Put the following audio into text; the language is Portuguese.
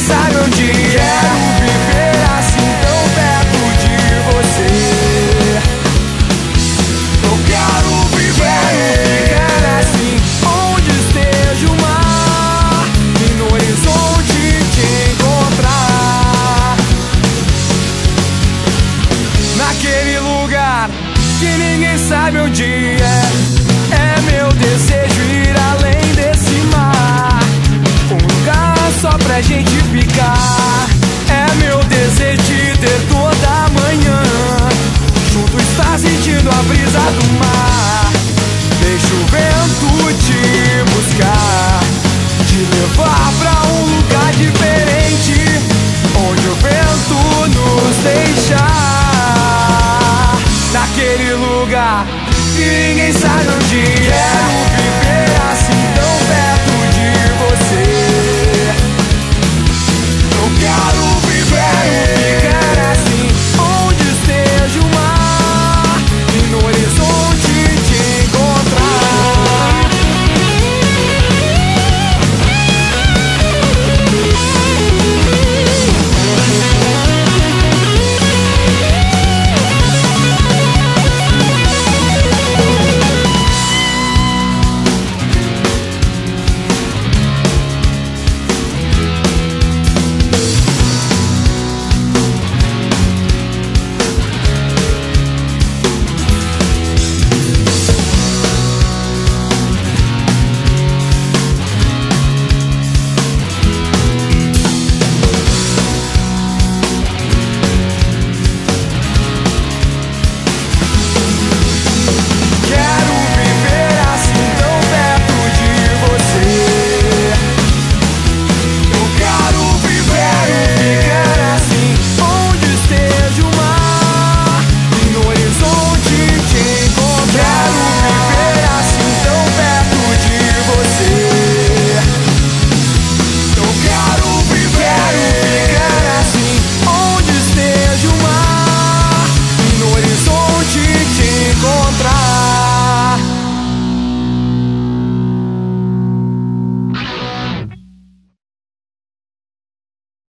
sabe onde quero viver assim tão perto de você. Eu quero ficar assim, onde esteja o mar e no horizonte te encontrar. Naquele lugar que ninguém sabe onde é meu desejo ir além desse mar. Um lugar só pra gente ficar. É meu desejo te ter toda manhã. Junto estar sentindo a brisa do mar. Deixa o vento te buscar, te levar pra